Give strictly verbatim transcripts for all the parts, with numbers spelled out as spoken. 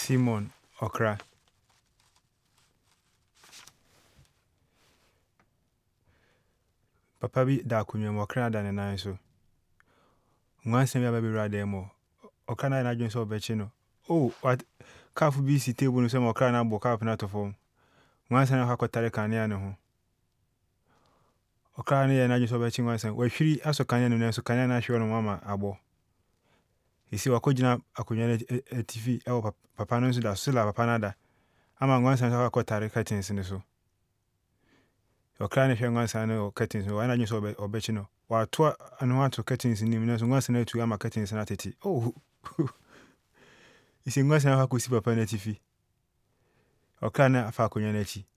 Simon Okra. Papa bi da kunyo mo Okra da ne nan so. Nwanse mi ababi rade mo. Okra na na dwen so obechi no. Oh, what kafu bi si table no se mo Okra na bo kaf na to fom. Nwanse na hakotare kania ne ho. Okra ne na dwen so obechi nwanse. Wa hwiri aso kania no na so kania na hwe no mama abo. Isi wakojina akunyo ne T V e wo papa no so da so la papa na da. Ama nwanse na hakotare curtains ne so. Okra ne hwe nwanse na curtains no wa na dwen so obechi no. Wa to anu ato curtains ni mi na so nwanse na tu ama curtains na tete. Oh. Isi nwanse na hakosi papa na T V. Okra na afa akunyo na chi.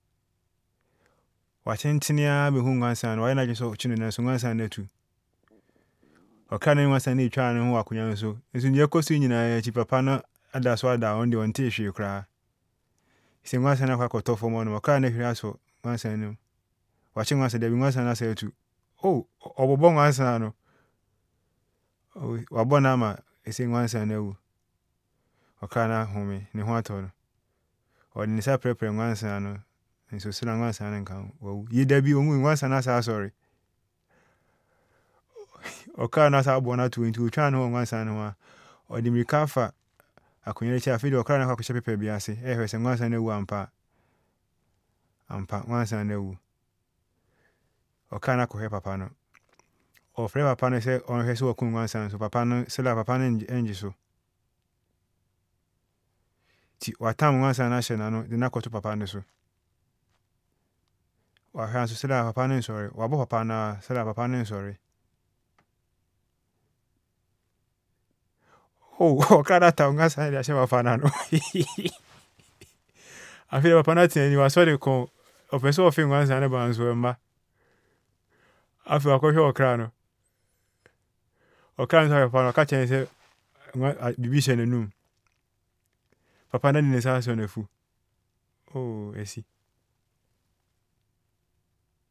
Wa chenchenia be hu nwanse na wa na dwen so chinu na so nwanse na tu. Okra na nwanse na etwa no ho akunyo so. Nso nye kosu nyina chi papa na ada so ada on de on te hwe kra. Isi nwanse na kwakoto fom no okra na hwiri aso nwanse na. Wa chi nwanse da bi nwanse na sa tu. Oh, obobo nwanse na no. Oh, wa bona ma isi nwanse na wu. Okra na home ne ho ato no. O ni sa prepare nwanse na no. Nso sila nwanse na nkan wo. Ye da bi omu nwanse na sa sorry. Okra na sa bona tu nti otwa no nwanse na ho. O di mirika fa akunyo ne chi afi de okra na kwakoche pepe bi ase. E hwe se nwanse na wu ampa. Ampa nwanse na wu. Okra na kohwe papa no. O fre papa no se on hwe se wakun nwanse na so papa no sila papa no enji so. Ti watam nwanse na hye na no de na kwato papa no so. Wa hwe so sila papa no sorry. Wa bo papa na sila papa no sorry. Oh, okra na ta nwanse na de hye papa na no. Afi de papa na tin ni wa so de kon opeso ofi nwanse na ba nso mba. Afi wa ko hwe okra no. Okra nso papa no ka chen se bibi hye n'anum. Papa na ni ne sa so na fu. Oh, esi.